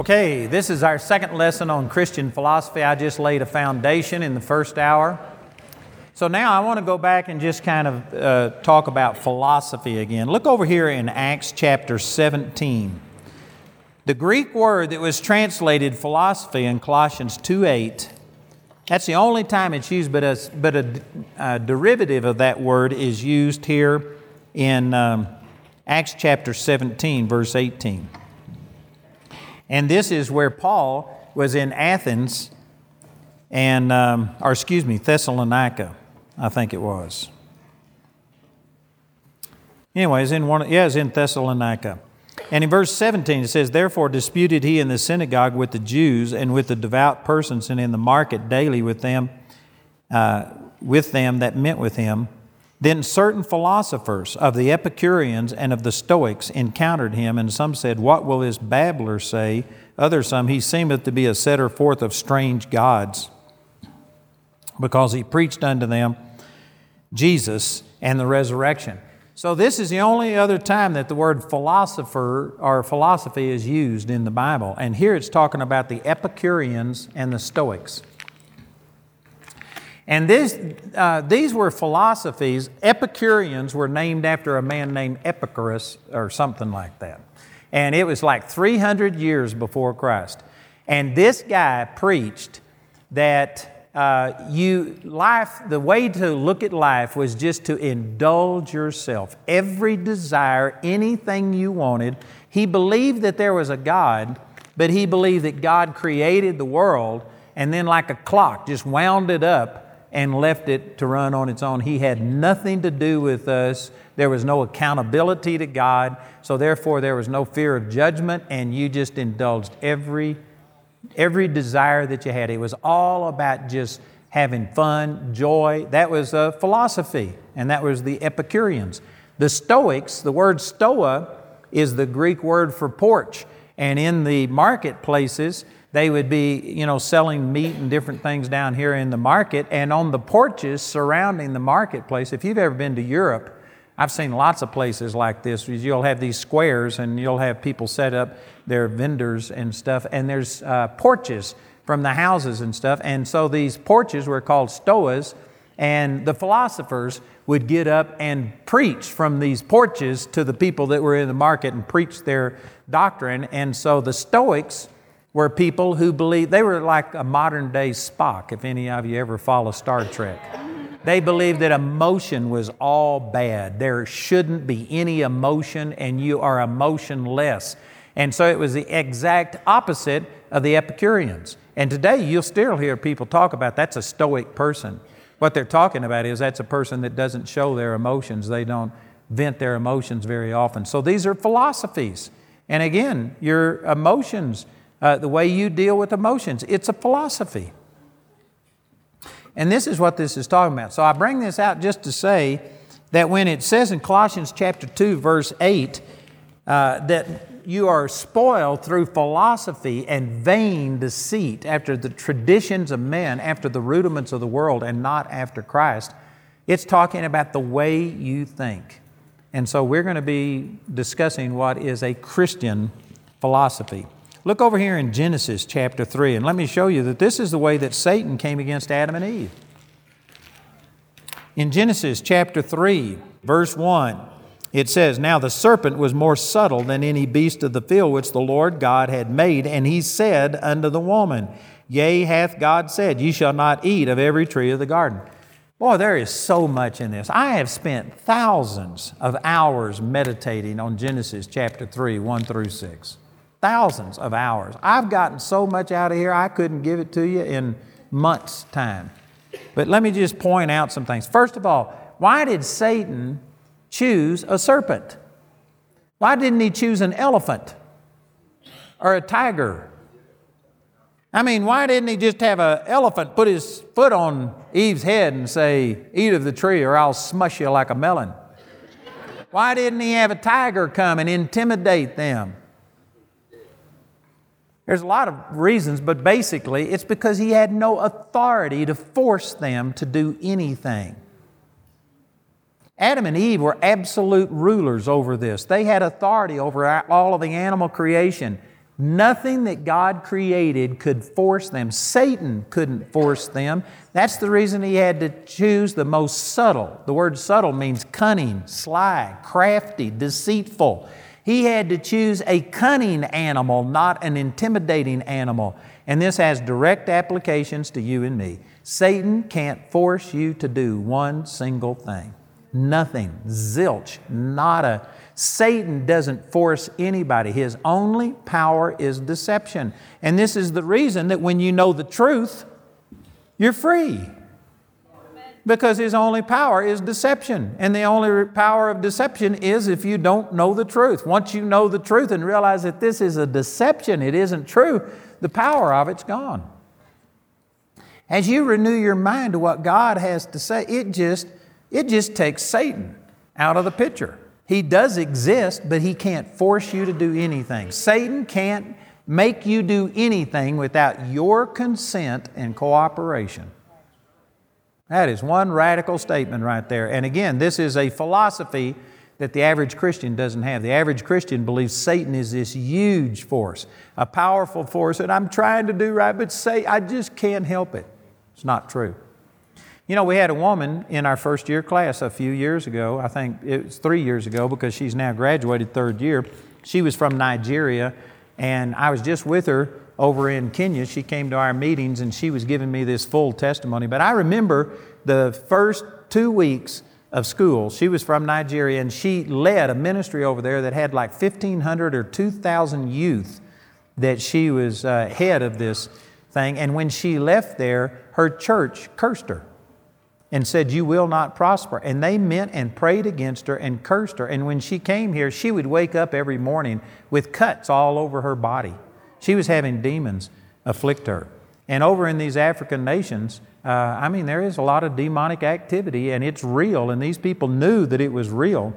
Okay, this is our second lesson on Christian philosophy. I just laid a foundation in the first hour. So now I want to go back and just kind of talk about philosophy again. Look over here in Acts chapter 17. The Greek word that was translated philosophy in Colossians 2:8, that's the only time it's used, but a derivative of that word is used here in Acts chapter 17, verse 18. And this is where Paul was in Athens and, Thessalonica, I think it was. Anyways, it's in Thessalonica. And in verse 17 it says, "Therefore disputed he in the synagogue with the Jews and with the devout persons, and in the market daily with them that met with him. Then certain philosophers of the Epicureans and of the Stoics encountered him, and some said, What will this babbler say? Others some, He seemeth to be a setter forth of strange gods, because he preached unto them Jesus and the resurrection." So this is the only other time that the word philosopher or philosophy is used in the Bible. And here it's talking about the Epicureans and the Stoics. And these were philosophies. Epicureans were named after a man named Epicurus or something like that. And it was like 300 years before Christ. And this guy preached that the way to look at life was just to indulge yourself. Every desire, anything you wanted. He believed that there was a God, but he believed that God created the world and then like a clock just wound it up and left it to run on its own. He had nothing to do with us. There was no accountability to God, so therefore there was no fear of judgment, and you just indulged every desire that you had. It was all about just having fun, joy. That was a philosophy, and that was the Epicureans. The Stoics, the word stoa is the Greek word for porch, and in the marketplaces, they would be, selling meat and different things down here in the market. And on the porches surrounding the marketplace, if you've ever been to Europe, I've seen lots of places like this. You'll have these squares and you'll have people set up their vendors and stuff. And there's porches from the houses and stuff. And so these porches were called stoas. And the philosophers would get up and preach from these porches to the people that were in the market and preach their doctrine. And so the Stoics were people who believed, they were like a modern day Spock, if any of you ever follow Star Trek. They believed that emotion was all bad. There shouldn't be any emotion, and you are emotionless. And so it was the exact opposite of the Epicureans. And today you'll still hear people talk about that's a Stoic person. What they're talking about is that's a person that doesn't show their emotions. They don't vent their emotions very often. So these are philosophies. And again, your emotions, the way you deal with emotions, it's a philosophy. And this is what this is talking about. So I bring this out just to say that when it says in Colossians chapter 2, verse 8, that you are spoiled through philosophy and vain deceit after the traditions of men, after the rudiments of the world, and not after Christ, it's talking about the way you think. And so we're going to be discussing what is a Christian philosophy. Look over here in Genesis chapter 3, and let me show you that this is the way that Satan came against Adam and Eve. In Genesis chapter 3, verse 1, it says, "Now the serpent was more subtle than any beast of the field which the Lord God had made, and he said unto the woman, Yea, hath God said, Ye shall not eat of every tree of the garden." Boy, there is so much in this. I have spent thousands of hours meditating on Genesis chapter 3, 1 through 6. Thousands of hours. I've gotten so much out of here, I couldn't give it to you in months' time. But let me just point out some things. First of all, why did Satan choose a serpent? Why didn't he choose an elephant or a tiger? I mean, why didn't he just have an elephant put his foot on Eve's head and say, "Eat of the tree or I'll smush you like a melon"? Why didn't he have a tiger come and intimidate them? There's a lot of reasons, but basically it's because he had no authority to force them to do anything. Adam and Eve were absolute rulers over this. They had authority over all of the animal creation. Nothing that God created could force them. Satan couldn't force them. That's the reason he had to choose the most subtle. The word subtle means cunning, sly, crafty, deceitful. He had to choose a cunning animal, not an intimidating animal. And this has direct applications to you and me. Satan can't force you to do one single thing. Nothing. Zilch. Nada. Satan doesn't force anybody. His only power is deception. And this is the reason that when you know the truth, you're free. Because his only power is deception. And the only power of deception is if you don't know the truth. Once you know the truth and realize that this is a deception, it isn't true, the power of it's gone. As you renew your mind to what God has to say, it just takes Satan out of the picture. He does exist, but he can't force you to do anything. Satan can't make you do anything without your consent and cooperation. That is one radical statement right there. And again, this is a philosophy that the average Christian doesn't have. The average Christian believes Satan is this huge force, a powerful force, and I'm trying to do right, but I just can't help it. It's not true. You know, we had a woman in our first year class a few years ago. I think it was 3 years ago because she's now graduated third year. She was from Nigeria, and I was just with her over in Kenya. She came to our meetings, and she was giving me this full testimony. But I remember the first 2 weeks of school. She was from Nigeria, and she led a ministry over there that had like 1,500 or 2,000 youth that she was head of this thing. And when she left there, her church cursed her and said, "You will not prosper." And they meant and prayed against her and cursed her. And when she came here, she would wake up every morning with cuts all over her body. She was having demons afflict her. And over in these African nations, there is a lot of demonic activity, and it's real, and these people knew that it was real.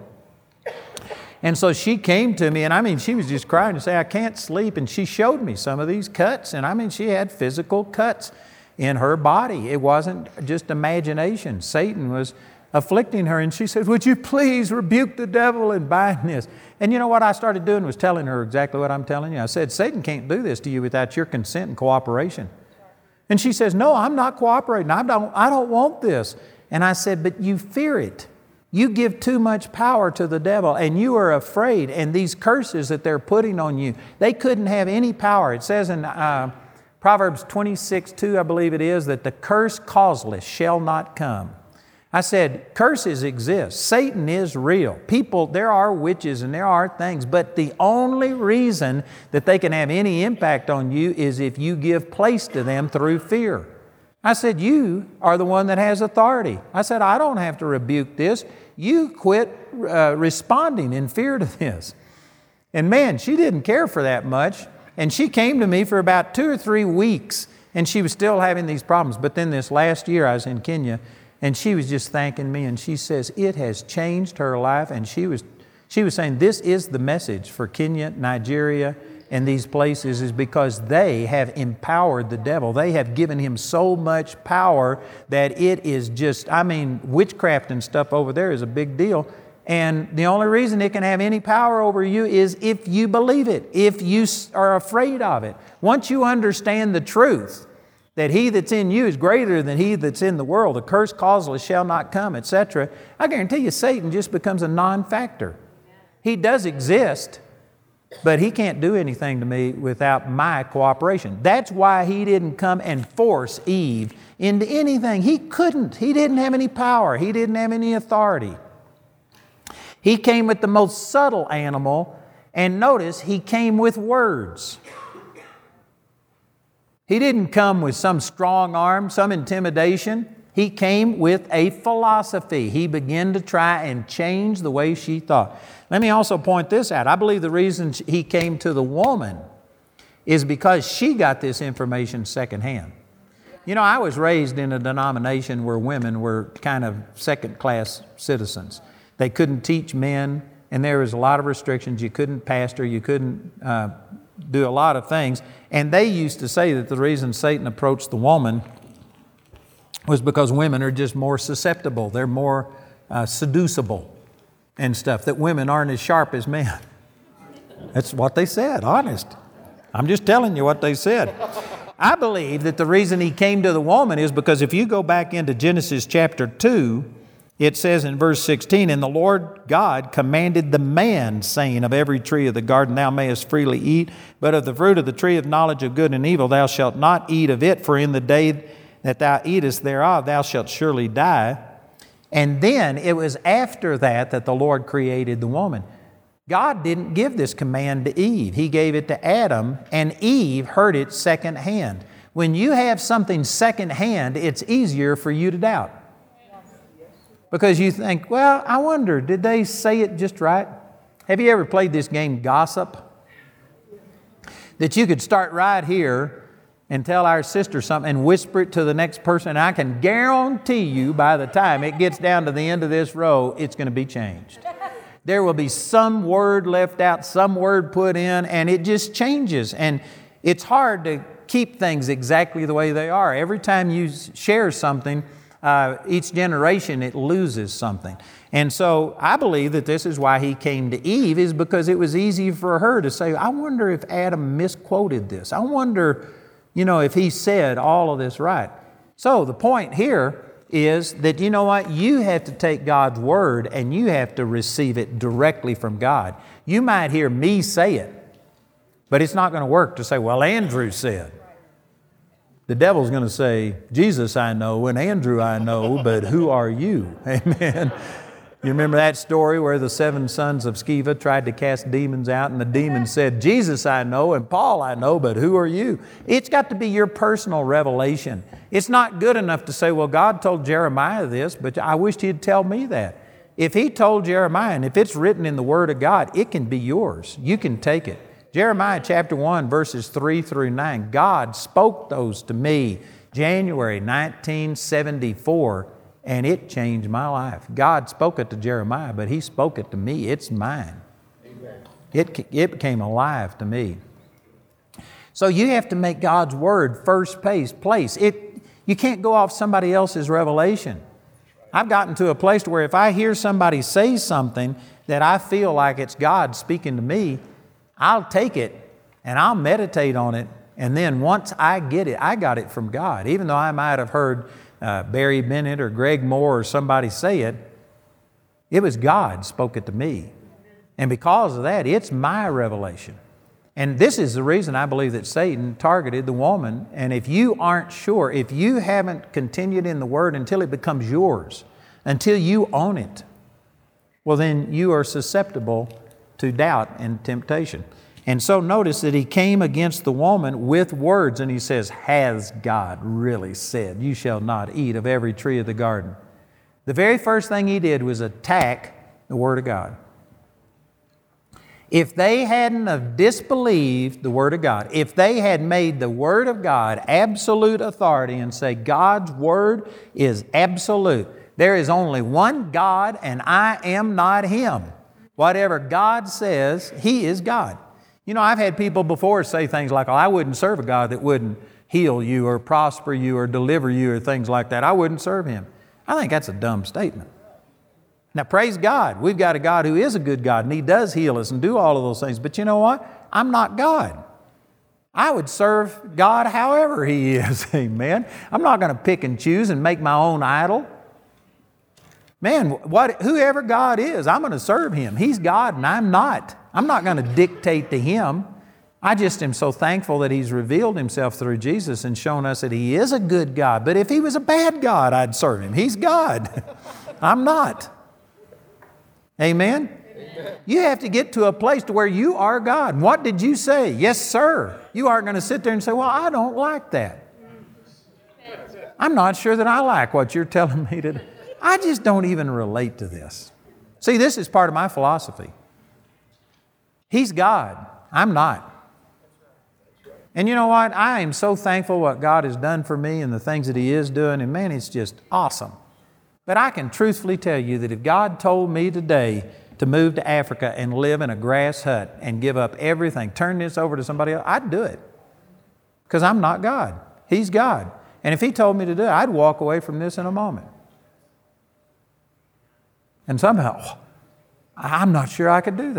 And so she came to me, and she was just crying and saying, "I can't sleep." And she showed me some of these cuts, and she had physical cuts in her body. It wasn't just imagination. Satan was afflicting her, and she said, "Would you please rebuke the devil and bind this?" And you know what I started doing was telling her exactly what I'm telling you. I said, "Satan can't do this to you without your consent and cooperation." And she says, "No, I'm not cooperating. I don't want this." And I said, "But you fear it. You give too much power to the devil, and you are afraid. And these curses that they're putting on you, they couldn't have any power." It says in Proverbs 26:2, I believe it is, that the curse causeless shall not come. I said, curses exist. Satan is real. People, there are witches and there are things, but the only reason that they can have any impact on you is if you give place to them through fear. I said, you are the one that has authority. I said, I don't have to rebuke this. You quit responding in fear to this. And man, she didn't care for that much. And she came to me for about 2 or 3 weeks, and she was still having these problems. But then this last year I was in Kenya, and she was just thanking me, and she says it has changed her life. And she was saying this is the message for Kenya, Nigeria, and these places, is because they have empowered the devil. They have given him so much power that it is just, witchcraft and stuff over there is a big deal. And the only reason it can have any power over you is if you believe it, if you are afraid of it. Once you understand the truth, that he that's in you is greater than he that's in the world, the curse causeless shall not come, etc., I guarantee you Satan just becomes a non-factor. He does exist, but he can't do anything to me without my cooperation. That's why he didn't come and force Eve into anything. He couldn't. He didn't have any power. He didn't have any authority. He came with the most subtle animal, and notice he came with words. He didn't come with some strong arm, some intimidation. He came with a philosophy. He began to try and change the way she thought. Let me also point this out. I believe the reason he came to the woman is because she got this information secondhand. You know, I was raised in a denomination where women were kind of second-class citizens. They couldn't teach men, and there was a lot of restrictions. You couldn't pastor, you couldn't do a lot of things. And they used to say that the reason Satan approached the woman was because women are just more susceptible. They're more seducible and stuff, that women aren't as sharp as men. That's what they said, honest. I'm just telling you what they said. I believe that the reason he came to the woman is because if you go back into Genesis chapter 2, it says in verse 16, "And the Lord God commanded the man, saying, Of every tree of the garden thou mayest freely eat, but of the fruit of the tree of knowledge of good and evil thou shalt not eat of it, for in the day that thou eatest thereof thou shalt surely die." And then it was after that that the Lord created the woman. God didn't give this command to Eve. He gave it to Adam, and Eve heard it secondhand. When you have something secondhand, it's easier for you to doubt. Because you think, well, I wonder, did they say it just right? Have you ever played this game, Gossip? That you could start right here and tell our sister something and whisper it to the next person, and I can guarantee you by the time it gets down to the end of this row, it's going to be changed. There will be some word left out, some word put in, and it just changes. And it's hard to keep things exactly the way they are. Every time you share something, each generation, it loses something. And so I believe that this is why he came to Eve, is because it was easy for her to say, I wonder if Adam misquoted this. I wonder, if he said all of this right. So the point here is that, you know what? You have to take God's Word and you have to receive it directly from God. You might hear me say it, but it's not going to work to say, well, Andrew said. The devil's going to say, Jesus I know and Andrew I know, but who are you? Amen. You remember that story where the 7 sons of Sceva tried to cast demons out and the demons said, Jesus I know and Paul I know, but who are you? It's got to be your personal revelation. It's not good enough to say, well, God told Jeremiah this, but I wished He'd tell me that. If He told Jeremiah, and if it's written in the Word of God, it can be yours. You can take it. Jeremiah chapter 1, verses 3 through 9. God spoke those to me January 1974, and it changed my life. God spoke it to Jeremiah, but He spoke it to me. It's mine. Amen. It became alive to me. So you have to make God's Word first place. You can't go off somebody else's revelation. I've gotten to a place where if I hear somebody say something that I feel like it's God speaking to me, I'll take it and I'll meditate on it. And then once I get it, I got it from God. Even though I might have heard Barry Bennett or Greg Moore or somebody say it, it was God spoke it to me. And because of that, it's my revelation. And this is the reason I believe that Satan targeted the woman. And if you aren't sure, if you haven't continued in the Word until it becomes yours, until you own it, well, then you are susceptible to doubt and temptation. And so notice that he came against the woman with words, and he says, has God really said, you shall not eat of every tree of the garden? The very first thing he did was attack the Word of God. If they hadn't have disbelieved the Word of God, if they had made the Word of God absolute authority and say God's Word is absolute, there is only one God and I am not Him. Whatever God says, He is God. I've had people before say things like, I wouldn't serve a God that wouldn't heal you or prosper you or deliver you or things like that. I wouldn't serve Him. I think that's a dumb statement. Now, praise God. We've got a God who is a good God, and He does heal us and do all of those things. But you know what? I'm not God. I would serve God however He is. Amen. I'm not going to pick and choose and make my own idol. Man, whoever God is, I'm going to serve Him. He's God and I'm not. I'm not going to dictate to Him. I just am so thankful that He's revealed Himself through Jesus and shown us that He is a good God. But if He was a bad God, I'd serve Him. He's God. I'm not. Amen? Amen? You have to get to a place to where you are God. What did you say? Yes, sir. You aren't going to sit there and say, well, I don't like that. I'm not sure that I like what you're telling me to do. I just don't even relate to this. See, this is part of my philosophy. He's God. I'm not. And you know what? I am so thankful what God has done for me and the things that He is doing. And man, it's just awesome. But I can truthfully tell you that if God told me today to move to Africa and live in a grass hut and give up everything, turn this over to somebody else, I'd do it. Because I'm not God. He's God. And if He told me to do it, I'd walk away from this in a moment. And somehow, I'm not sure I could do that.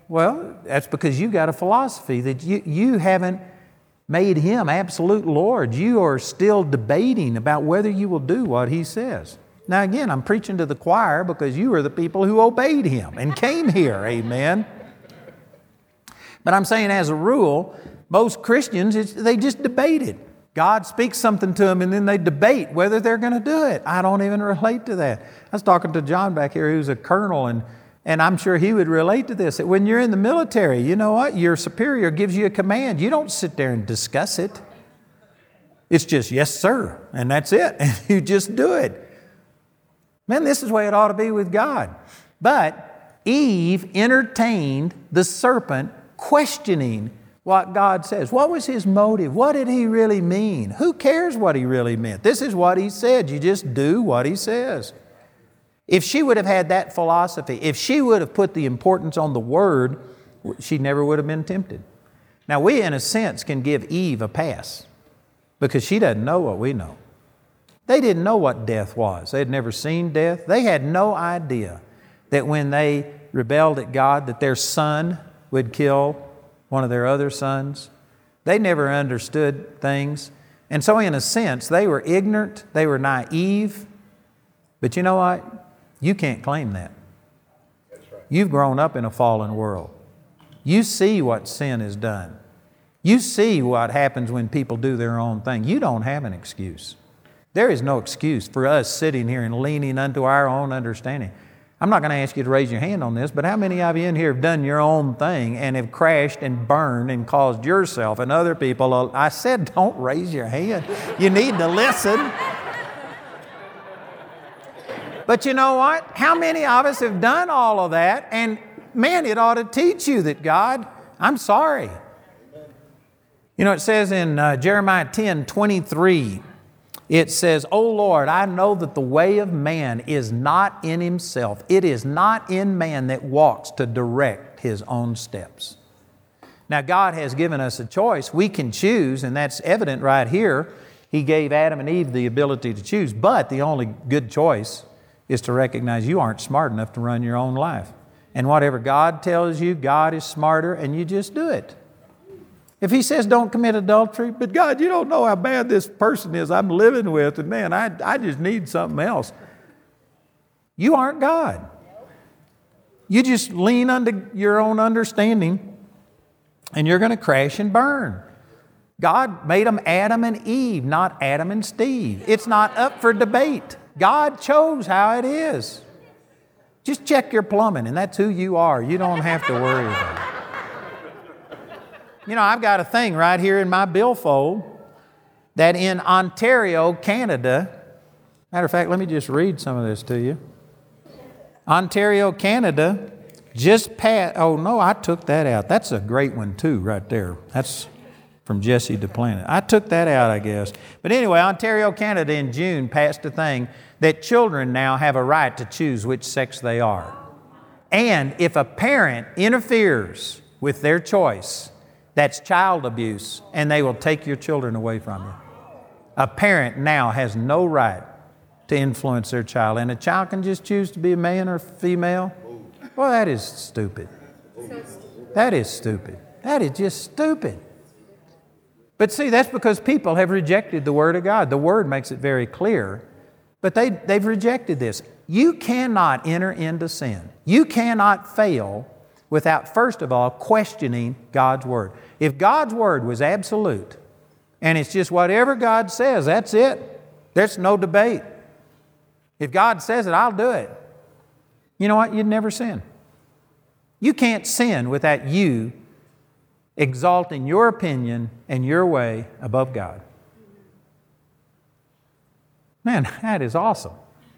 Well, that's because you got a philosophy that you haven't made Him absolute Lord. You are still debating about whether you will do what He says. Now again, I'm preaching to the choir because you are the people who obeyed Him and came here, amen. But I'm saying as a rule, most Christians, they just debate it. God speaks something to them and then they debate whether they're going to do it. I don't even relate to that. I was talking to John back here, who's a colonel, and I'm sure he would relate to this. That when you're in the military, you know what? Your superior gives you a command. You don't sit there and discuss it. It's just, yes, sir, and that's it. And you just do it. Man, this is the way it ought to be with God. But Eve entertained the serpent questioning what God says. What was his motive? What did he really mean? Who cares what he really meant? This is what he said. You just do what he says. If she would have had that philosophy, if she would have put the importance on the Word, she never would have been tempted. Now we, in a sense, can give Eve a pass because she doesn't know what we know. They didn't know what death was. They had never seen death. They had no idea that when they rebelled at God, that their son would kill one of their other sons. They never understood things. And so in a sense, they were ignorant, they were naive. But you know what? You can't claim that. That's right. You've grown up in a fallen world. You see what sin has done. You see what happens when people do their own thing. You don't have an excuse. There is no excuse for us sitting here and leaning unto our own understanding. I'm not going to ask you to raise your hand on this, but how many of you in here have done your own thing and have crashed and burned and caused yourself and other people? I said don't raise your hand. You need to listen. But you know what? How many of us have done all of that? And man, it ought to teach you that God, I'm sorry. You know, it says in Jeremiah 10:23, it says, "O Lord, I know that the way of man is not in himself. It is not in man that walks to direct his own steps." Now, God has given us a choice. We can choose, and that's evident right here. He gave Adam and Eve the ability to choose, but the only good choice is to recognize you aren't smart enough to run your own life. And whatever God tells you, God is smarter, and you just do it. If He says don't commit adultery, but God, you don't know how bad this person is I'm living with, and man, I just need something else. You aren't God. You just lean unto your own understanding, and you're going to crash and burn. God made them Adam and Eve, not Adam and Steve. It's not up for debate. God chose how it is. Just check your plumbing, and that's who you are. You don't have to worry about it. You know, I've got a thing right here in my billfold that in Ontario, Canada, matter of fact, let me just read some of this to you. Ontario, Canada, just passed, oh no, I took that out. That's a great one too, right there. That's from Jesse DePlanet. I took that out, I guess. But anyway, Ontario, Canada in June passed a thing that children now have a right to choose which sex they are. And if a parent interferes with their choice, that's child abuse, and they will take your children away from you. A parent now has no right to influence their child, and a child can just choose to be a man or female. Well, that is stupid. That is stupid. That is just stupid. But see, that's because people have rejected the Word of God. The Word makes it very clear, but they've rejected this. You cannot enter into sin. You cannot fail without, first of all, questioning God's Word. If God's Word was absolute, and it's just whatever God says, that's it. There's no debate. If God says it, I'll do it. You know what? You'd never sin. You can't sin without you exalting your opinion and your way above God. Man, that is awesome.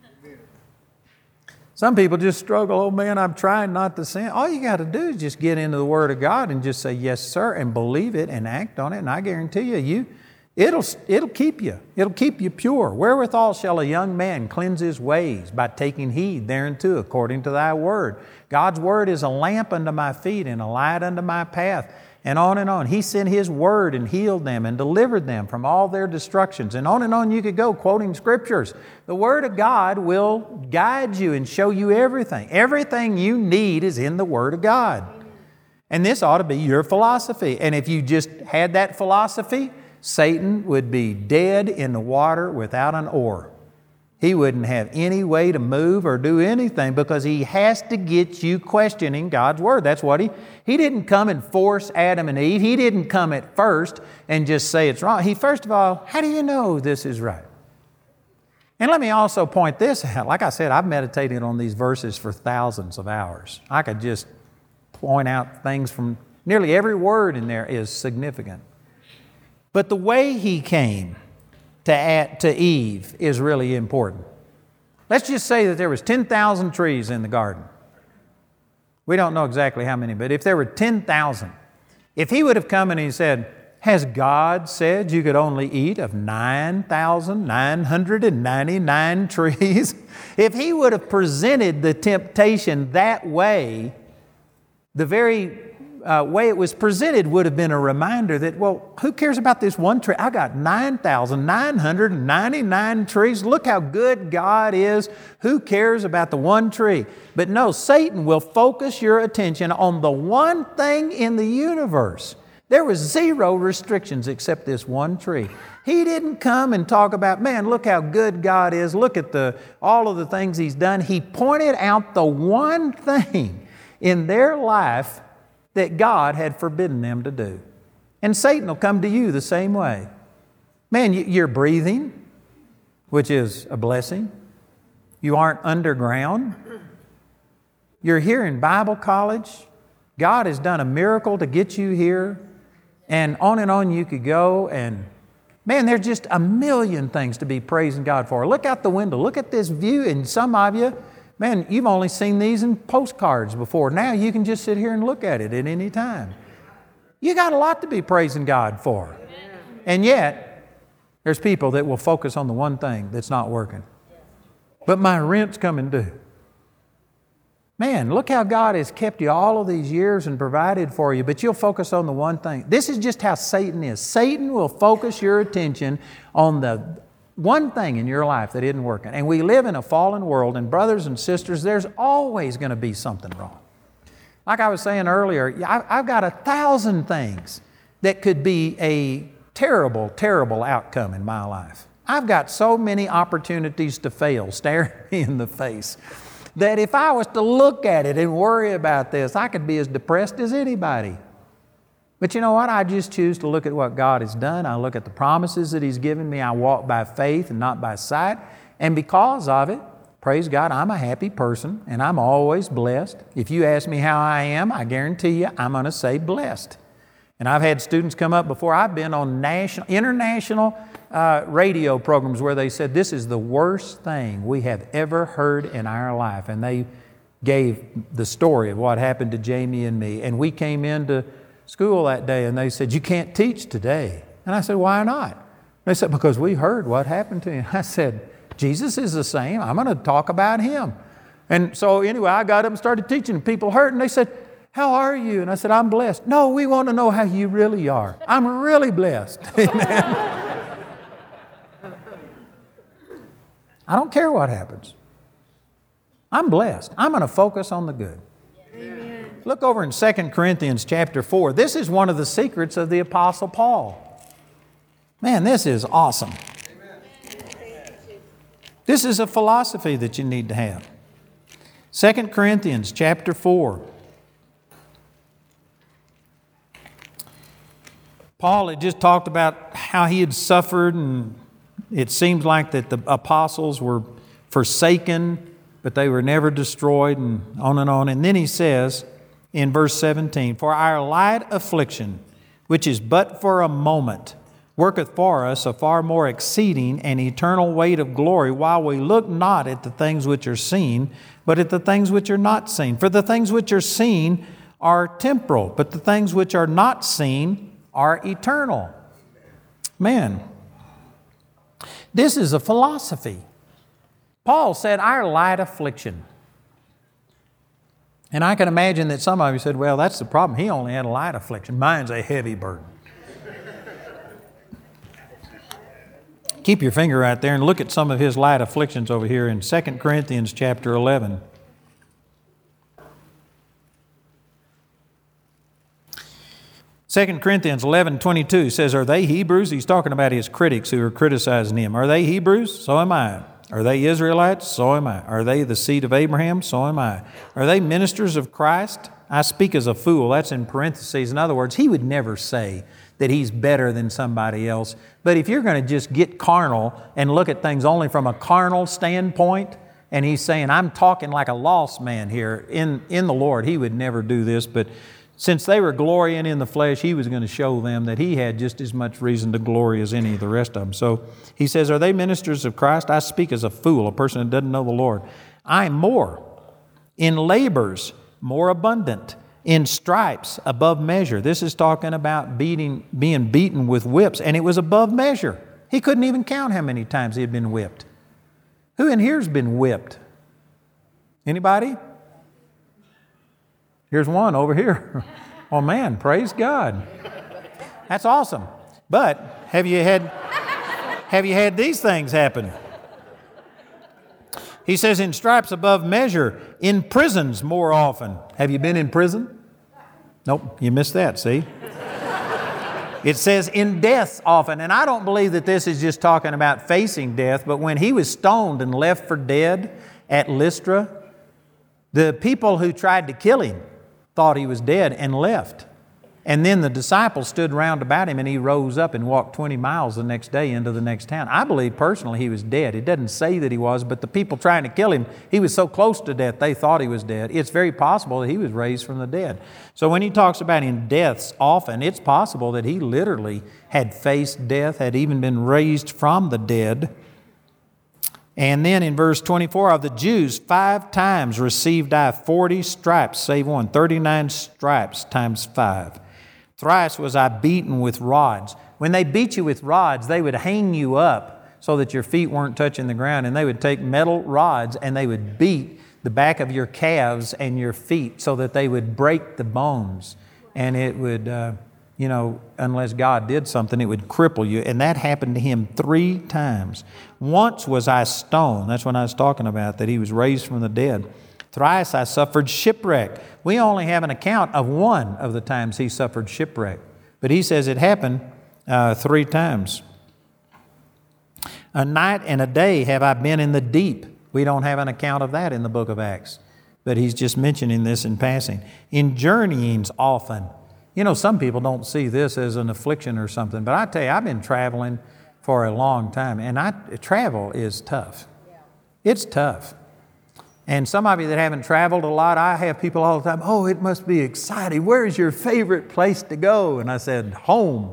Some people just struggle, oh man, I'm trying not to sin. All you got to do is just get into the Word of God and just say, yes, sir, and believe it and act on it. And I guarantee you, it'll keep you. It'll keep you pure. Wherewithal shall a young man cleanse his ways? By taking heed thereunto according to thy word. God's word is a lamp unto my feet and a light unto my path. And on and on. He sent His Word and healed them and delivered them from all their destructions. And on you could go quoting Scriptures. The Word of God will guide you and show you everything. Everything you need is in the Word of God. And this ought to be your philosophy. And if you just had that philosophy, Satan would be dead in the water without an oar. He wouldn't have any way to move or do anything because he has to get you questioning God's Word. That's what he didn't come and force Adam and Eve. He didn't come at first and just say it's wrong. He, first of all, how do you know this is right? And let me also point this out. Like I said, I've meditated on these verses for thousands of hours. I could just point out things from nearly every word in there is significant. But the way he came to Eve is really important. Let's just say that there was 10,000 trees in the garden. We don't know exactly how many, but if there were 10,000, if he would have come and he said, has God said you could only eat of 9,999 trees? If he would have presented the temptation that way, the very way it was presented would have been a reminder that, well, who cares about this one tree? I got 9,999 trees. Look how good God is. Who cares about the one tree? But no, Satan will focus your attention on the one thing in the universe. There was zero restrictions except this one tree. He didn't come and talk about, man, look how good God is. Look at all of the things He's done. He pointed out the one thing in their life that God had forbidden them to do. And Satan will come to you the same way. Man, you're breathing, which is a blessing. You aren't underground. You're here in Bible college. God has done a miracle to get you here. And on you could go. And man, there's just a million things to be praising God for. Look out the window. Look at this view. And some of you, man, you've only seen these in postcards before. Now you can just sit here and look at it at any time. You got a lot to be praising God for. And yet, there's people that will focus on the one thing that's not working. But my rent's coming due. Man, look how God has kept you all of these years and provided for you, but you'll focus on the one thing. This is just how Satan is. Satan will focus your attention on the one thing in your life that isn't working. And we live in a fallen world, and brothers and sisters, there's always going to be something wrong. Like I was saying earlier, I've got 1,000 things that could be a terrible, terrible outcome in my life. I've got so many opportunities to fail staring me in the face that if I was to look at it and worry about this, I could be as depressed as anybody. But you know what? I just choose to look at what God has done. I look at the promises that He's given me. I walk by faith and not by sight. And because of it, praise God, I'm a happy person and I'm always blessed. If you ask me how I am, I guarantee you I'm going to say blessed. And I've had students come up before. I've been on international radio programs where they said, this is the worst thing we have ever heard in our life. And they gave the story of what happened to Jamie and me. And we came into school that day and they said, you can't teach today. And I said, why not? They said, because we heard what happened to you. I said, Jesus is the same. I'm going to talk about Him. And so anyway, I got up and started teaching. People heard and they said, how are you? And I said, I'm blessed. No, we want to know how you really are. I'm really blessed. Amen. I don't care what happens. I'm blessed. I'm going to focus on the good. Amen. Look over in 2 Corinthians chapter 4. This is one of the secrets of the Apostle Paul. Man, this is awesome. Amen. This is a philosophy that you need to have. 2 Corinthians chapter 4. Paul had just talked about how he had suffered, and it seems like that the apostles were forsaken, but they were never destroyed, and on and on. And then he says in verse 17, for our light affliction, which is but for a moment, worketh for us a far more exceeding and eternal weight of glory, while we look not at the things which are seen, but at the things which are not seen. For the things which are seen are temporal, but the things which are not seen are eternal. Man, this is a philosophy. Paul said, our light affliction. And I can imagine that some of you said, well, that's the problem. He only had a light affliction. Mine's a heavy burden. Keep your finger right there and look at some of his light afflictions over here in 2 Corinthians chapter 11. 2 Corinthians 11:22 says, are they Hebrews? He's talking about his critics who are criticizing him. Are they Hebrews? So am I. Are they Israelites? So am I. Are they the seed of Abraham? So am I. Are they ministers of Christ? I speak as a fool. That's in parentheses. In other words, he would never say that he's better than somebody else. But if you're going to just get carnal and look at things only from a carnal standpoint, and he's saying, I'm talking like a lost man here in the Lord, he would never do this. But since they were glorying in the flesh, he was going to show them that he had just as much reason to glory as any of the rest of them. So he says, are they ministers of Christ? I speak as a fool, a person that doesn't know the Lord. I'm more. In labors, more abundant. In stripes, above measure. This is talking about being beaten with whips, and it was above measure. He couldn't even count how many times he had been whipped. Who in here's been whipped? Anybody? Here's one over here. Oh man, praise God. That's awesome. But have you had these things happen? He says in stripes above measure, in prisons more often. Have you been in prison? Nope, you missed that, see? It says in deaths often, and I don't believe that this is just talking about facing death, but when he was stoned and left for dead at Lystra, the people who tried to kill him thought he was dead and left. And then the disciples stood round about him and he rose up and walked 20 miles the next day into the next town. I believe personally he was dead. It doesn't say that he was, but the people trying to kill him, he was so close to death they thought he was dead. It's very possible that he was raised from the dead. So when he talks about in deaths often, it's possible that he literally had faced death, had even been raised from the dead. And then in verse 24, of the Jews, 5 times received I 40 stripes, save one, 39 stripes times 5. Thrice was I beaten with rods. When they beat you with rods, they would hang you up so that your feet weren't touching the ground, and they would take metal rods and they would beat the back of your calves and your feet so that they would break the bones. And it would, unless God did something, it would cripple you. And that happened to him 3 times. Once was I stoned. That's when I was talking about that he was raised from the dead. Thrice I suffered shipwreck. We only have an account of one of the times he suffered shipwreck. But he says it happened 3 times. A night and a day have I been in the deep. We don't have an account of that in the book of Acts. But he's just mentioning this in passing. In journeyings often. You know, some people don't see this as an affliction or something. But I tell you, I've been traveling for a long time. And travel is tough. It's tough. And some of you that haven't traveled a lot, I have people all the time, oh, it must be exciting. Where is your favorite place to go? And I said, home.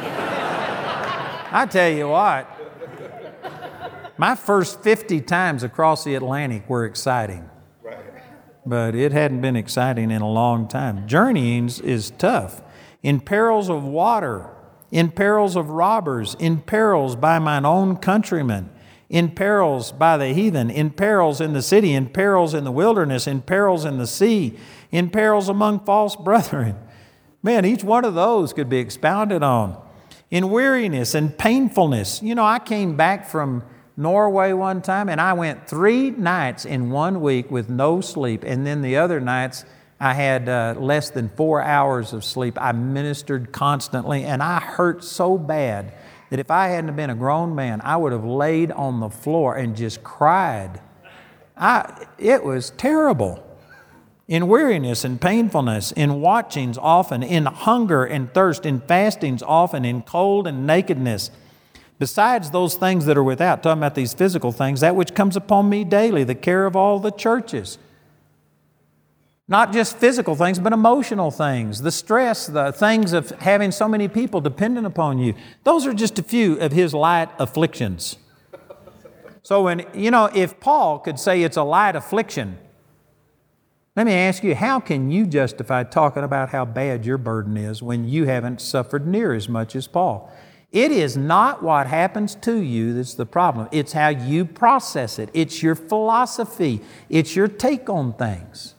I tell you what, my first 50 times across the Atlantic were exciting. But it hadn't been exciting in a long time. Journeying is tough. In perils of water, in perils of robbers, in perils by mine own countrymen, in perils by the heathen, in perils in the city, in perils in the wilderness, in perils in the sea, in perils among false brethren. Man, each one of those could be expounded on. In weariness and painfulness. You know, I came back from Norway one time and I went 3 nights in 1 week with no sleep. And then the other nights I had less than 4 hours of sleep. I ministered constantly and I hurt so bad that if I hadn't been a grown man, I would have laid on the floor and just cried. It was terrible. In weariness and painfulness, in watchings often, in hunger and thirst, in fastings often, in cold and nakedness. Besides those things that are without, talking about these physical things, that which comes upon me daily, the care of all the churches. Not just physical things, but emotional things, the stress, the things of having so many people dependent upon you. Those are just a few of his light afflictions. So if Paul could say it's a light affliction, let me ask you, how can you justify talking about how bad your burden is when you haven't suffered near as much as Paul? It is not what happens to you that's the problem. It's how you process it. It's your philosophy. It's your take on things.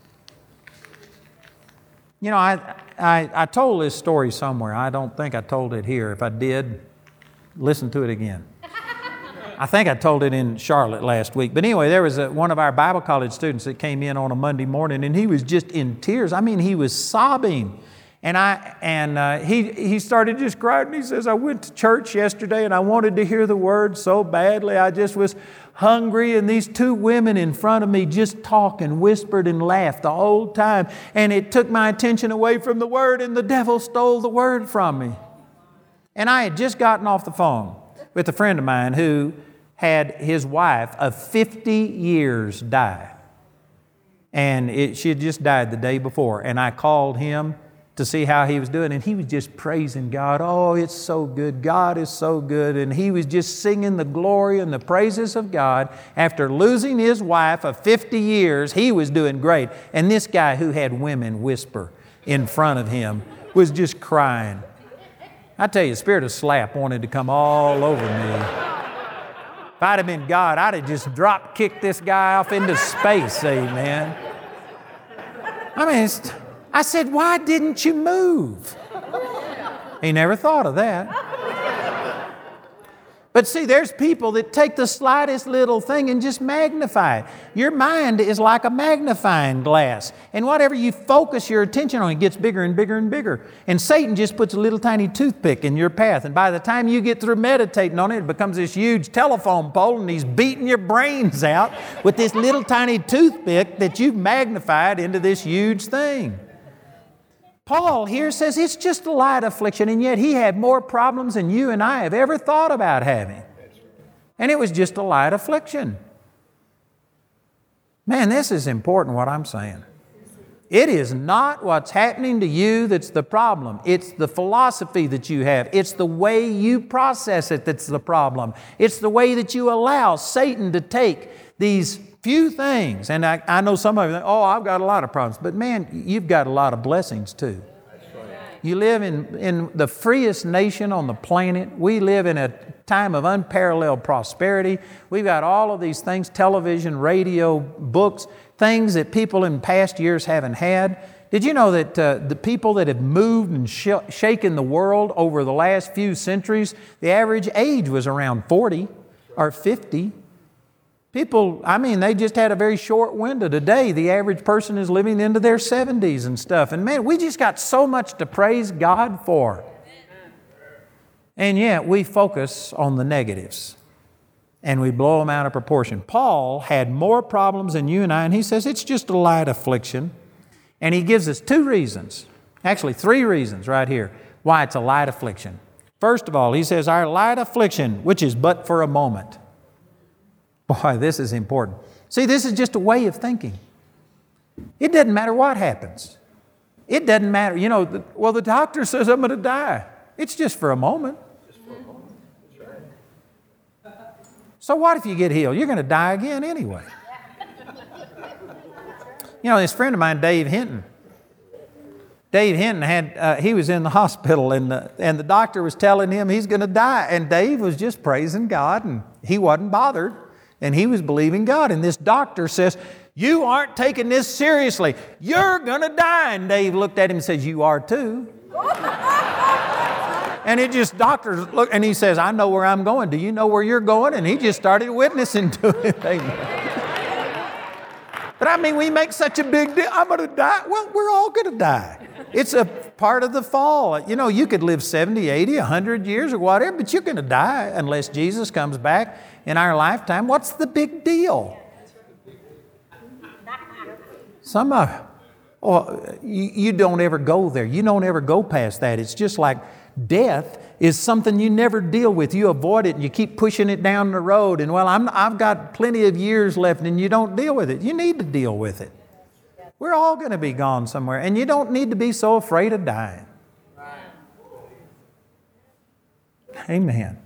You know, I told this story somewhere. I don't think I told it here. If I did, listen to it again. I think I told it in Charlotte last week. But anyway, there was one of our Bible college students that came in on a Monday morning, and he was just in tears. I mean, he was sobbing. And he started just crying. And he says, I went to church yesterday and I wanted to hear the word so badly. I just was hungry, and these two women in front of me just talked and whispered and laughed the whole time. And it took my attention away from the word, and the devil stole the word from me. And I had just gotten off the phone with a friend of mine who had his wife of 50 years die. And she had just died the day before. And I called him to see how he was doing. And he was just praising God. Oh, it's so good. God is so good. And he was just singing the glory and the praises of God. After losing his wife of 50 years, he was doing great. And this guy who had women whisper in front of him was just crying. I tell you, the spirit of slap wanted to come all over me. If I'd have been God, I'd have just drop-kicked this guy off into space, amen. I mean, I said, why didn't you move? He never thought of that. But see, there's people that take the slightest little thing and just magnify it. Your mind is like a magnifying glass. And whatever you focus your attention on, it gets bigger and bigger and bigger. And Satan just puts a little tiny toothpick in your path. And by the time you get through meditating on it, it becomes this huge telephone pole, and he's beating your brains out with this little tiny toothpick that you've magnified into this huge thing. Paul here says it's just a light affliction, and yet he had more problems than you and I have ever thought about having. And it was just a light affliction. Man, this is important what I'm saying. It is not what's happening to you that's the problem. It's the philosophy that you have. It's the way you process it that's the problem. It's the way that you allow Satan to take these few things. And I know some of you think, oh, I've got a lot of problems. But man, you've got a lot of blessings too. You live in the freest nation on the planet. We live in a time of unparalleled prosperity. We've got all of these things, television, radio, books, things that people in past years haven't had. Did you know that the people that have moved and shaken the world over the last few centuries, the average age was around 40 or 50? People, they just had a very short window. Today, the average person is living into their 70s and stuff. And man, we just got so much to praise God for. And yet, we focus on the negatives. And we blow them out of proportion. Paul had more problems than you and I, and he says it's just a light affliction. And he gives us two reasons, actually 3 reasons right here, why it's a light affliction. First of all, he says, our light affliction, which is but for a moment. Boy, this is important. See, this is just a way of thinking. It doesn't matter what happens. It doesn't matter. The doctor says I'm going to die. It's just for a moment. So what if you get healed? You're going to die again anyway. This friend of mine, Dave Hinton. Dave Hinton he was in the hospital, and the doctor was telling him he's going to die. And Dave was just praising God, and he wasn't bothered. And he was believing God. And this doctor says, you aren't taking this seriously. You're going to die. And Dave looked at him and says, you are too. And doctors look, and he says, I know where I'm going. Do you know where you're going? And he just started witnessing to it. But we make such a big deal. I'm going to die. Well, we're all going to die. It's a part of the fall. You could live 70, 80, 100 years or whatever, but you're going to die unless Jesus comes back in our lifetime. What's the big deal? You don't ever go there. You don't ever go past that. It's just like death is something you never deal with. You avoid it and you keep pushing it down the road. And I've got plenty of years left, and you don't deal with it. You need to deal with it. We're all going to be gone somewhere, and you don't need to be so afraid of dying. Amen.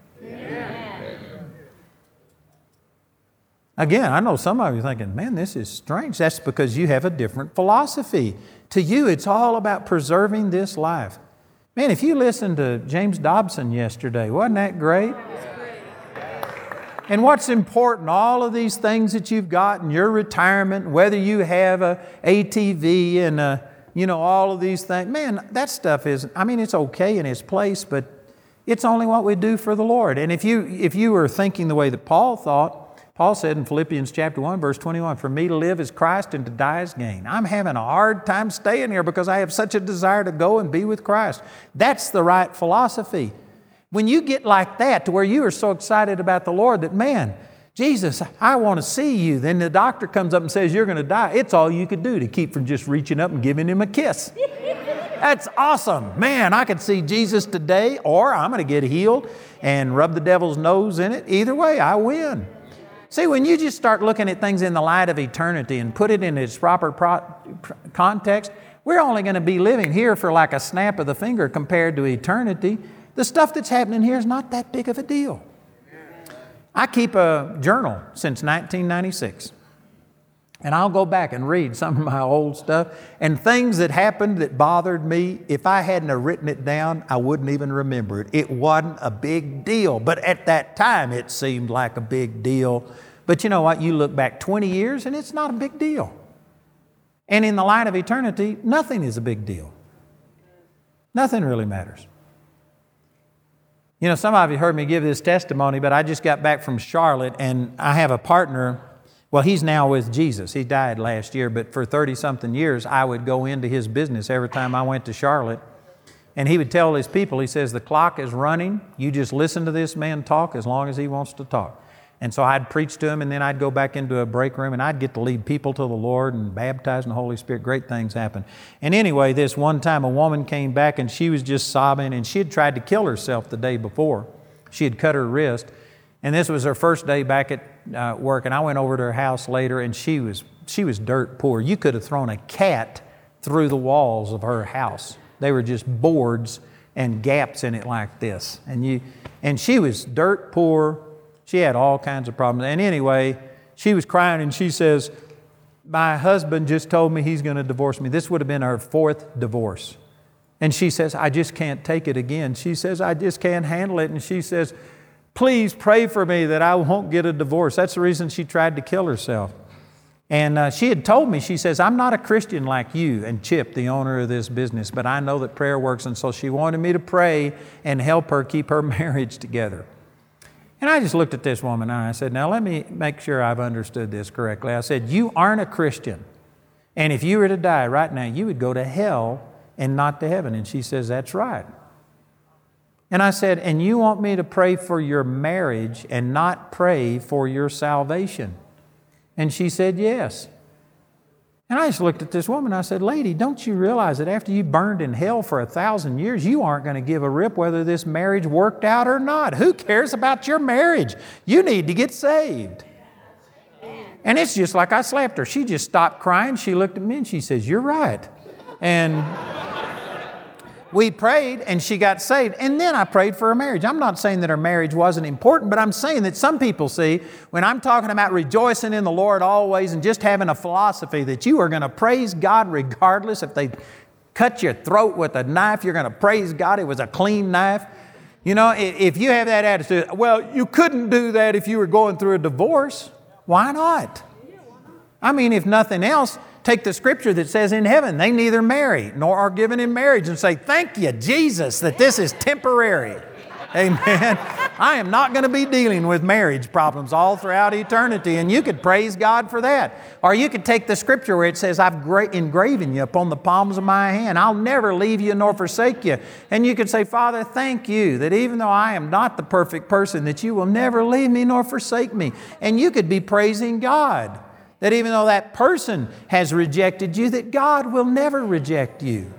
Again, I know some of you are thinking, man, this is strange. That's because you have a different philosophy. To you, it's all about preserving this life. Man, if you listened to James Dobson yesterday, wasn't that great? And what's important, all of these things that you've got in your retirement, whether you have a ATV and all of these things, man, that stuff it's okay in its place, but it's only what we do for the Lord. And if you were thinking the way that Paul thought, Paul said in Philippians chapter 1, verse 21, for me to live is Christ and to die is gain. I'm having a hard time staying here because I have such a desire to go and be with Christ. That's the right philosophy. When you get like that to where you are so excited about the Lord that, man, Jesus, I want to see you. Then the doctor comes up and says, you're going to die. It's all you could do to keep from just reaching up and giving him a kiss. That's awesome. Man, I could see Jesus today, or I'm going to get healed and rub the devil's nose in it. Either way, I win. See, when you just start looking at things in the light of eternity and put it in its proper context, we're only going to be living here for like a snap of the finger compared to eternity. The stuff that's happening here is not that big of a deal. I keep a journal since 1996. And I'll go back and read some of my old stuff. And things that happened that bothered me, if I hadn't have written it down, I wouldn't even remember it. It wasn't a big deal. But at that time, it seemed like a big deal. But you know what? You look back 20 years and it's not a big deal. And in the light of eternity, nothing is a big deal. Nothing really matters. You know, some of you heard me give this testimony, but I just got back from Charlotte and I have a partner. Well, he's now with Jesus. He died last year, but for 30-something years, I would go into his business every time I went to Charlotte. And he would tell his people, he says, the clock is running. You just listen to this man talk as long as he wants to talk. And so I'd preach to him, and then I'd go back into a break room, and I'd get to lead people to the Lord and baptize in the Holy Spirit. Great things happen. And anyway, this one time a woman came back, and she was just sobbing, and she had tried to kill herself the day before. She had cut her wrist. And this was her first day back at work, and I went over to her house later, and she was dirt poor. You could have thrown a cat through the walls of her house. They were just boards and gaps in it like this. And she was dirt poor. She had all kinds of problems. And anyway, she was crying, and she says, my husband just told me he's going to divorce me. This would have been her 4th divorce. And she says, I just can't take it again. She says, I just can't handle it. And she says, please pray for me that I won't get a divorce. That's the reason she tried to kill herself. And she had told me, she says, I'm not a Christian like you and Chip, the owner of this business, but I know that prayer works. And so she wanted me to pray and help her keep her marriage together. And I just looked at this woman and I said, now let me make sure I've understood this correctly. I said, you aren't a Christian. And if you were to die right now, you would go to hell and not to heaven. And she says, that's right. And I said, and you want me to pray for your marriage and not pray for your salvation? And she said, yes. And I just looked at this woman and I said, lady, don't you realize that after you burned in hell for 1,000 years, you aren't going to give a rip whether this marriage worked out or not? Who cares about your marriage? You need to get saved. And it's just like I slapped her. She just stopped crying. She looked at me and she says, you're right. And we prayed and she got saved. And then I prayed for her marriage. I'm not saying that her marriage wasn't important, but I'm saying that some people see, when I'm talking about rejoicing in the Lord always and just having a philosophy that you are going to praise God regardless. If they cut your throat with a knife, you're going to praise God. It was a clean knife. You know, if you have that attitude, well, you couldn't do that if you were going through a divorce. Why not? I mean, if nothing else, take the scripture that says in heaven, they neither marry nor are given in marriage, and say, thank you, Jesus, that this is temporary. Amen. I am not going to be dealing with marriage problems all throughout eternity, and you could praise God for that. Or you could take the scripture where it says, I've engraven you upon the palms of my hand. I'll never leave you nor forsake you. And you could say, Father, thank you that even though I am not the perfect person, that you will never leave me nor forsake me. And you could be praising God that even though that person has rejected you, that God will never reject you.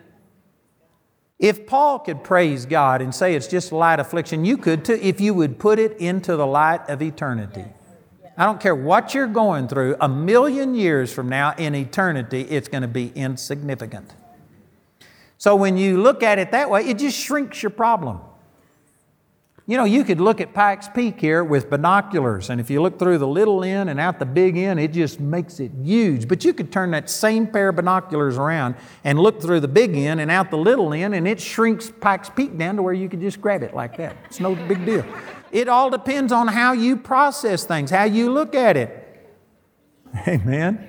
If Paul could praise God and say it's just a light affliction, you could too, if you would put it into the light of eternity. I don't care what you're going through, 1,000,000 years from now in eternity, it's going to be insignificant. So when you look at it that way, it just shrinks your problem. You know, you could look at Pikes Peak here with binoculars, and if you look through the little end and out the big end, it just makes it huge. But you could turn that same pair of binoculars around and look through the big end and out the little end, and it shrinks Pikes Peak down to where you could just grab it like that. It's no big deal. It all depends on how you process things, how you look at it. Amen.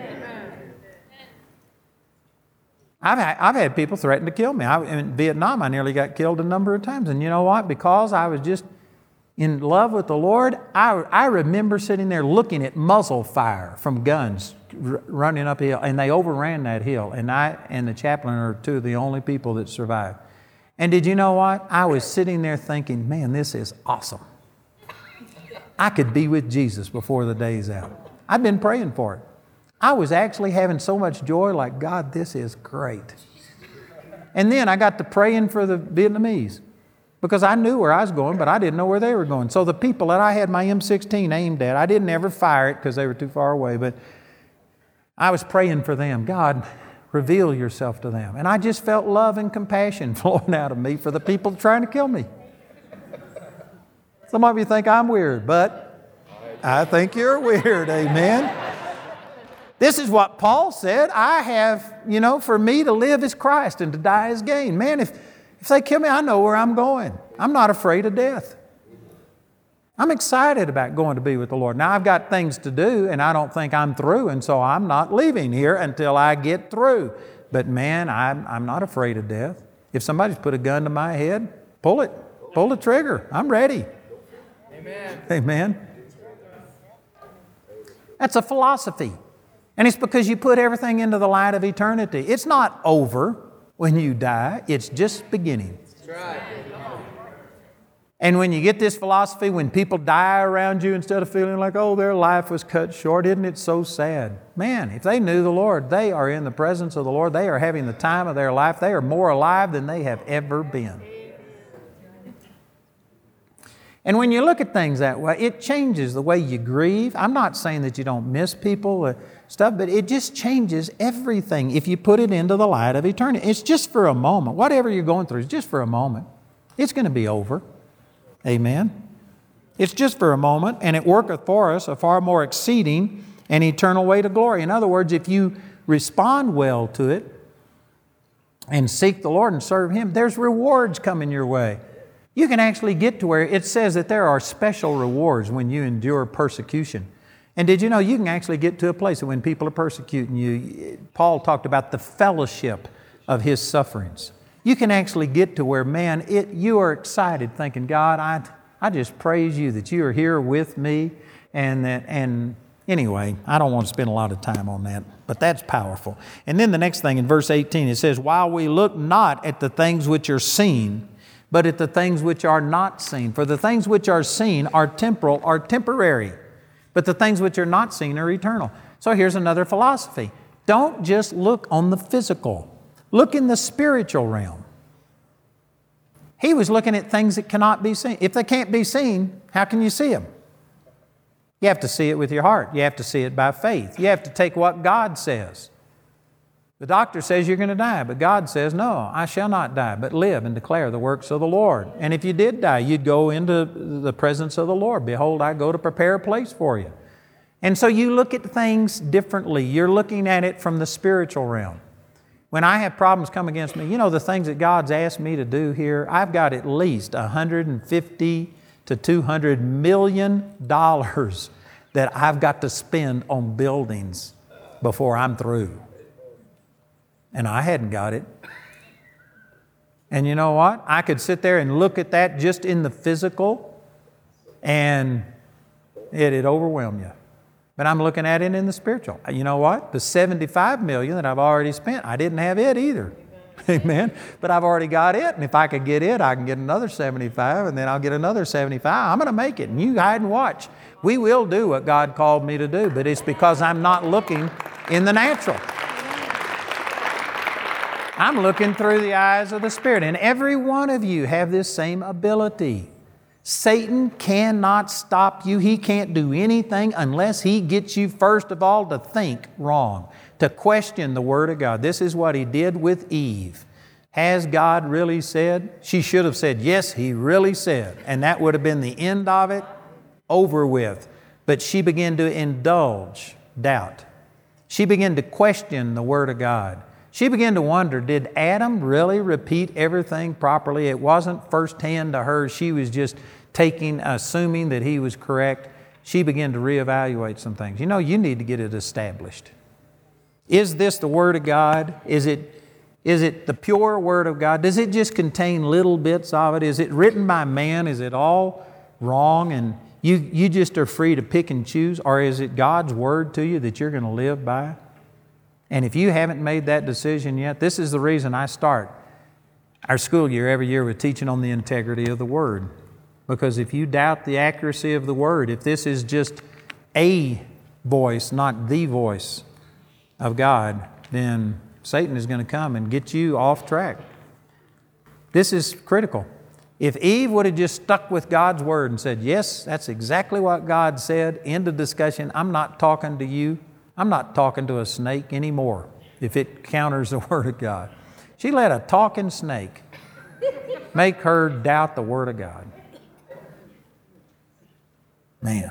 I've had people threaten to kill me. In Vietnam, I nearly got killed a number of times. And you know what? Because I was just, in love with the Lord, I remember sitting there looking at muzzle fire from guns running up a hill, and they overran that hill, and I and the chaplain are two of the only people that survived. And did you know what? I was sitting there thinking, man, this is awesome. I could be with Jesus before the day's out. I've been praying for it. I was actually having so much joy, like, God, this is great. And then I got to praying for the Vietnamese, because I knew where I was going, but I didn't know where they were going. So the people that I had my M16 aimed at, I didn't ever fire it because they were too far away, but I was praying for them. God, reveal yourself to them. And I just felt love and compassion flowing out of me for the people trying to kill me. Some of you think I'm weird, but I think you're weird, amen? This is what Paul said. I have, for me to live is Christ and to die is gain. Man, if they kill me, I know where I'm going. I'm not afraid of death. I'm excited about going to be with the Lord. Now, I've got things to do, and I don't think I'm through, and so I'm not leaving here until I get through. But man, I'm not afraid of death. If somebody's put a gun to my head, pull it. Pull the trigger. I'm ready. Amen. Amen. That's a philosophy. And it's because you put everything into the light of eternity. It's not over when you die. It's just beginning. That's right. And when you get this philosophy, when people die around you, instead of feeling like, oh, their life was cut short, isn't it so sad? Man, if they knew the Lord, they are in the presence of the Lord. They are having the time of their life. They are more alive than they have ever been. And when you look at things that way, it changes the way you grieve. I'm not saying that you don't miss people, stuff, but it just changes everything if you put it into the light of eternity. It's just for a moment. Whatever you're going through is just for a moment. It's going to be over. Amen. It's just for a moment, and it worketh for us a far more exceeding and eternal way to glory. In other words, if you respond well to it and seek the Lord and serve Him, there's rewards coming your way. You can actually get to where it says that there are special rewards when you endure persecution. And did you know you can actually get to a place that when people are persecuting you, Paul talked about the fellowship of his sufferings. You can actually get to where, man, you are excited thinking, God, I just praise you that you are here with me. And anyway, I don't want to spend a lot of time on that, but that's powerful. And then the next thing in verse 18, it says, while we look not at the things which are seen, but at the things which are not seen. For the things which are seen are temporal, are temporary, but the things which are not seen are eternal. So here's another philosophy. Don't just look on the physical. Look in the spiritual realm. He was looking at things that cannot be seen. If they can't be seen, how can you see them? You have to see it with your heart. You have to see it by faith. You have to take what God says. The doctor says you're going to die, but God says, no, I shall not die, but live and declare the works of the Lord. And if you did die, you'd go into the presence of the Lord. Behold, I go to prepare a place for you. And so you look at things differently. You're looking at it from the spiritual realm. When I have problems come against me, the things that God's asked me to do here, I've got at least $150 to $200 million that I've got to spend on buildings before I'm through. And I hadn't got it. And you know what? I could sit there and look at that just in the physical, and it'd overwhelm you. But I'm looking at it in the spiritual. You know what? The $75 million that I've already spent, I didn't have it either. Amen. But I've already got it. And if I could get it, I can get another 75, and then I'll get another 75. I'm going to make it. And you hide and watch. We will do what God called me to do, but it's because I'm not looking in the natural. I'm looking through the eyes of the Spirit. And every one of you have this same ability. Satan cannot stop you. He can't do anything unless he gets you, first of all, to think wrong, to question the Word of God. This is what he did with Eve. Has God really said? She should have said, yes, He really said. And that would have been the end of it, over with. But she began to indulge doubt. She began to question the Word of God. She began to wonder, did Adam really repeat everything properly? It wasn't firsthand to her. She was just assuming that he was correct. She began to reevaluate some things. You need to get it established. Is this the Word of God? Is it the pure Word of God? Does it just contain little bits of it? Is it written by man? Is it all wrong and you just are free to pick and choose? Or is it God's Word to you that you're going to live by? And if you haven't made that decision yet, this is the reason I start our school year every year with teaching on the integrity of the Word. Because if you doubt the accuracy of the Word, if this is just a voice, not the voice of God, then Satan is going to come and get you off track. This is critical. If Eve would have just stuck with God's Word and said, yes, that's exactly what God said, end of discussion, I'm not talking to you, I'm not talking to a snake anymore if it counters the Word of God. She let a talking snake make her doubt the Word of God. Man.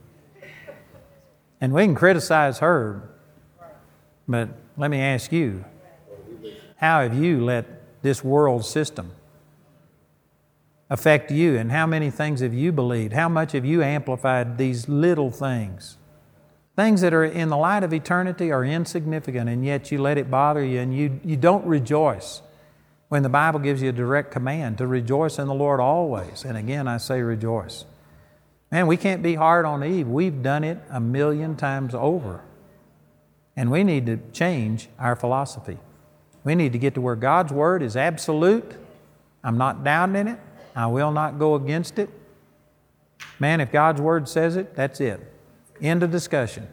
And we can criticize her, but let me ask you, how have you let this world system affect you? And how many things have you believed? How much have you amplified these little things? Things that are in the light of eternity are insignificant, and yet you let it bother you, and you don't rejoice when the Bible gives you a direct command to rejoice in the Lord always. And again, I say rejoice. Man, we can't be hard on Eve. We've done it 1,000,000 times over. And we need to change our philosophy. We need to get to where God's Word is absolute. I'm not doubting it. I will not go against it. Man, if God's Word says it, that's it. End of discussion.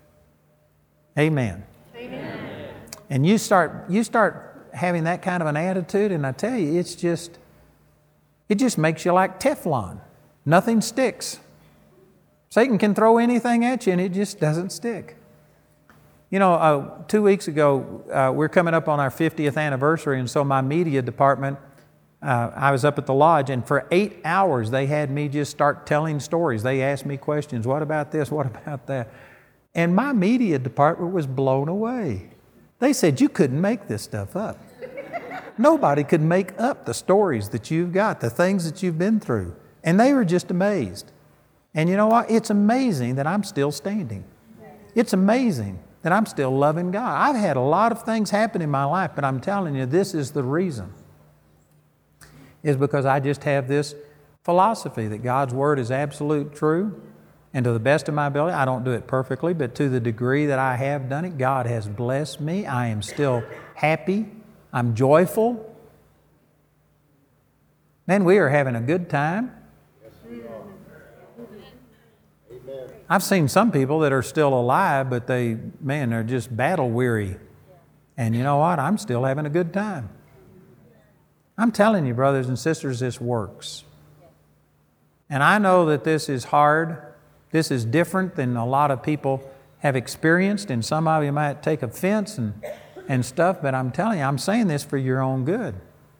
Amen. Amen. And you start having that kind of an attitude, and I tell you, it just makes you like Teflon. Nothing sticks. Satan can throw anything at you, and it just doesn't stick. You know, 2 weeks ago, we're coming up on our 50th anniversary, and so my media department, I was up at the lodge, and for 8 hours they had me just start telling stories. They asked me questions. What about this? What about that? And my media department was blown away. They said, you couldn't make this stuff up. Nobody could make up the stories that you've got, the things that you've been through. And they were just amazed. And you know what? It's amazing that I'm still standing. It's amazing that I'm still loving God. I've had a lot of things happen in my life, but I'm telling you, this is the reason. Is because I just have this philosophy that God's Word is absolute true. And to the best of my ability, I don't do it perfectly, but to the degree that I have done it, God has blessed me. I am still happy. I'm joyful. Man, we are having a good time. I've seen some people that are still alive, but they're just battle weary. And you know what? I'm still having a good time. I'm telling you, brothers and sisters, this works. And I know that this is hard. This is different than a lot of people have experienced, and some of you might take offense and stuff, but I'm telling you, I'm saying this for your own good.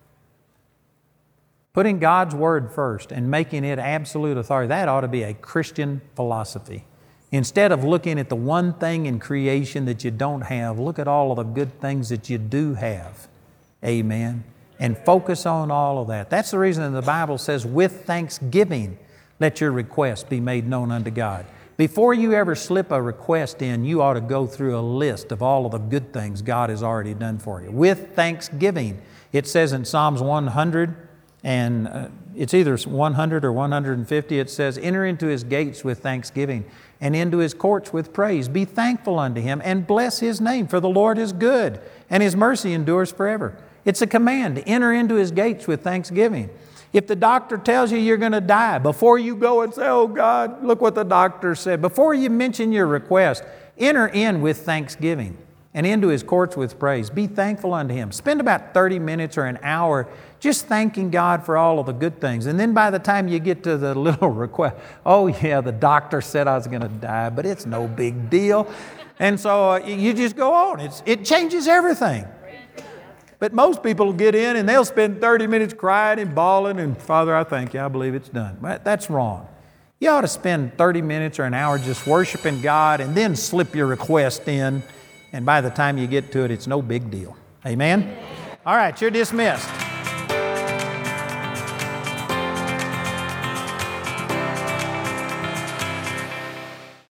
Putting God's Word first and making it absolute authority, that ought to be a Christian philosophy. Instead of looking at the one thing in creation that you don't have, look at all of the good things that you do have. Amen. And focus on all of that. That's the reason the Bible says, with thanksgiving, let your request be made known unto God. Before you ever slip a request in, you ought to go through a list of all of the good things God has already done for you. With thanksgiving. It says in Psalms 100, and it's either 100 or 150, it says, enter into His gates with thanksgiving and into His courts with praise. Be thankful unto Him and bless His name, for the Lord is good and His mercy endures forever. It's a command to enter into His gates with thanksgiving. If the doctor tells you you're going to die, before you go and say, oh God, look what the doctor said, before you mention your request, enter in with thanksgiving and into His courts with praise. Be thankful unto Him. Spend about 30 minutes or an hour just thanking God for all of the good things. And then by the time you get to the little request, oh yeah, the doctor said I was going to die, but it's no big deal. And so you just go on. It changes everything. But most people get in and they'll spend 30 minutes crying and bawling and, Father, I thank you, I believe it's done. But that's wrong. You ought to spend 30 minutes or an hour just worshiping God and then slip your request in. And by the time you get to it, it's no big deal. Amen? All right, you're dismissed.